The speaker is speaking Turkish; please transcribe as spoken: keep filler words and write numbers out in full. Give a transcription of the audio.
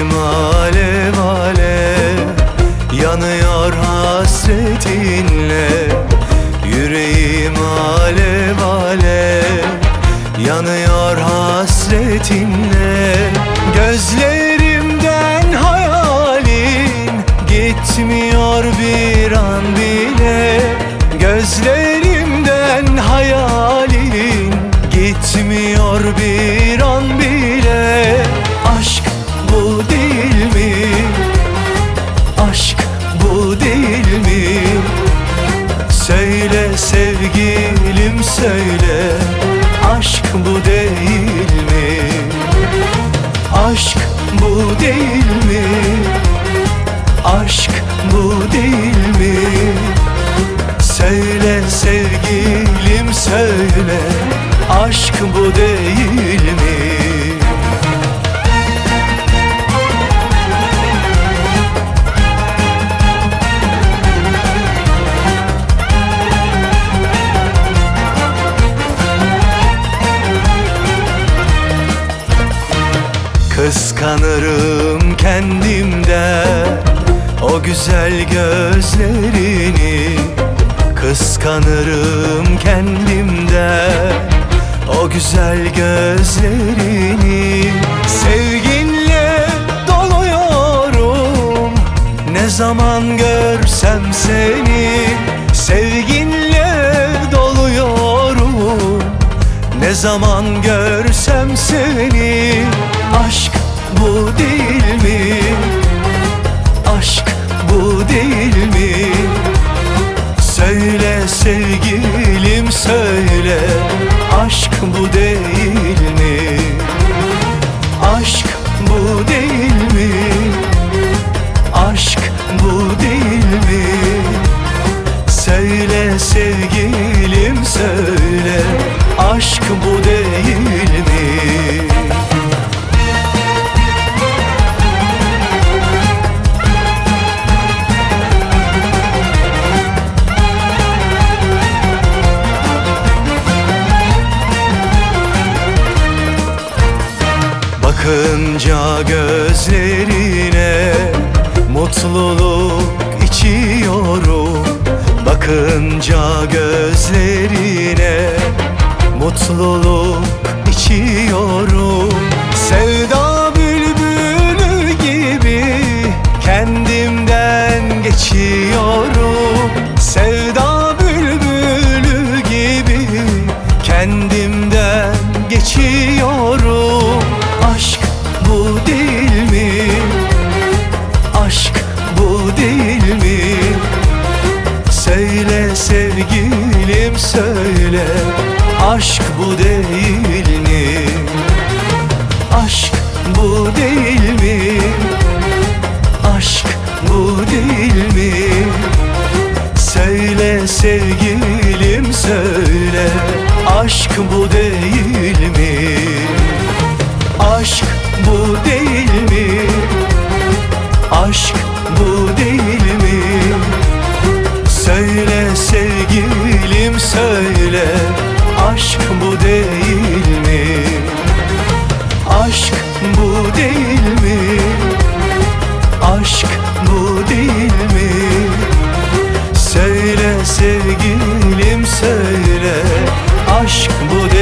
Yüreğim alev alev yanıyor hasretinle. Yüreğim alev alev yanıyor hasretinle. Gözlerimden hayalin gitmiyor bir an bile. Gözlerimden hayalin gitmiyor bir an bile. Aşk bu değil mi? Aşk bu değil mi? Söyle sevgilim söyle, aşk bu değil mi? Aşk bu değil mi? Aşk bu değil mi? Söyle sevgilim söyle, aşk bu değil mi? Kıskanırım kendimden o güzel gözlerini. Kıskanırım kendimden o güzel gözlerini. Sevginle doluyorum ne zaman görsem seni. Sevginle doluyorum ne zaman görsem seni. Aşk bu değil mi? Aşk bu değil mi? Söyle sevgilim söyle, aşk bu değil mi? Aşk bu değil mi? Aşk bu değil mi? Söyle sevgilim söyle, aşk bu değil mi? Bakınca gözlerine mutluluk içiyorum. Bakınca gözlerine mutluluk içiyorum. Sevda bülbülü gibi kendimden geçiyorum. Sevda bülbülü gibi kendimden geçiyorum. Aşk bu değil mi? Aşk bu değil mi? Söyle sevgilim söyle, aşk bu değil mi? Aşk bu değil mi? Aşk bu değil mi? Söyle sevgilim söyle, aşk bu değil mi? Aşk bu değil mi? Aşk bu değil mi? Söyle sevgilim söyle, aşk bu değil mi? Aşk bu değil mi? Aşk bu değil mi? Söyle sevgilim söyle, aşk bu değil mi?